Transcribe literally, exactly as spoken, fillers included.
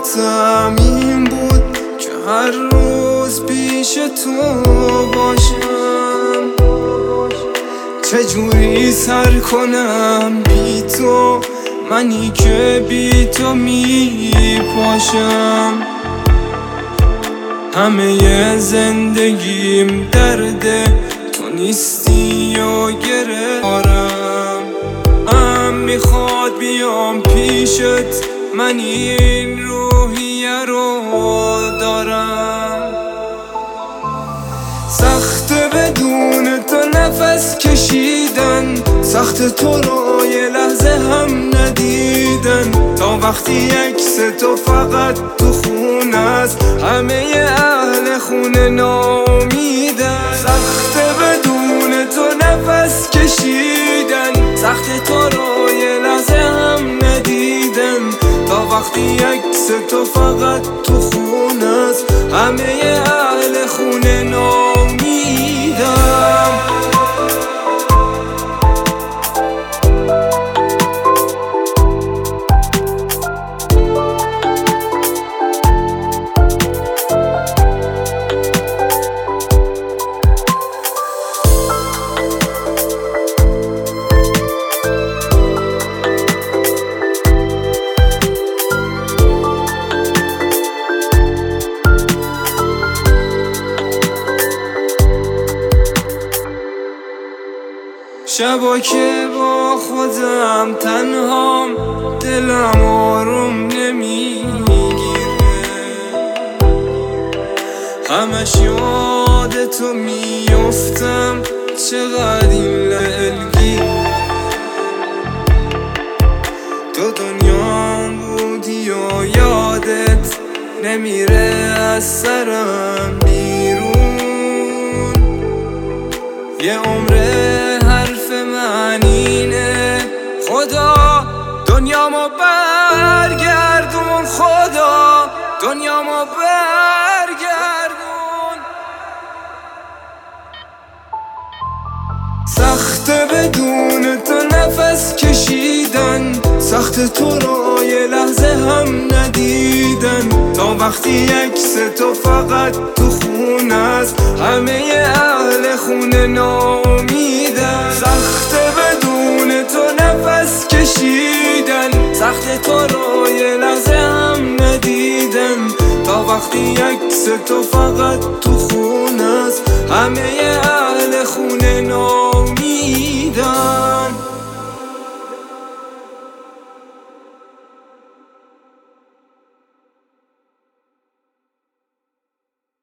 آرزوهاتم این بود که هر روز پیش تو باشم. چجوری سر کنم بی تو، منی که بی تو می پاشم. همه زندگیم درده، تو نیستی و گرهارم. هم میخواد بیام پیشت، من این روحیه رو دارم. سخت بدون تو نفس کشیدن، سخت تو رو یه لحظه هم ندیدن. تا وقتی عکس تو فقط تو خونه است، همه اهل خونه ناامیدن. سخت بدون تو نفس کشیدن، سخت تو رو یه لحظه هم ندیدن. تا وقتی عکس تو فقط تو خونه است، همه اهل خونه ناامیدن. شبا که با خودم تنهام، دلم آروم نمیگیره. همش یاد تو میفتم، چقدر این دلگیره. تو دنیام بودی و یادت نمیره از سرم بیرون. یه عمره حرف من اینه، خدا دنیامو برگردون، خدا دنیامو برگردون. سخت بدون تو نفس کشیدن، سخت تو رو یه لحظه هم ندیدن. تا وقتی عکس تو فقط تو خونه است، همه اهل خونه ناامیدن. سخت بدون تو نفس کشیدن، سخت تو رو یه لحظه هم ندیدن. تا وقتی عکس تو فقط تو خونه است، همه اهل خونه ناامیدن.